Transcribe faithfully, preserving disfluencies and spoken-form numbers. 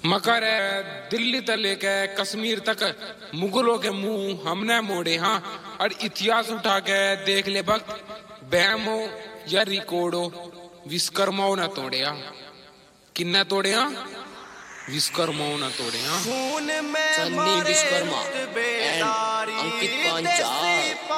मकर है दिल्ली तक लेके कश्मीर तक मुगलों के मुंह हमने मोड़े। हाँ, और इतिहास उठा के देख ले भक्त, बैम हो या रिकॉर्ड हो, विश्वकर्माओं ने तोड़े। हाँ, किन्ने तोड़े? हाँ, विश्वकर्माओं ने तोड़े। हाँ, सन्नी विश्वकर्मा एंड अंकित पांचाल।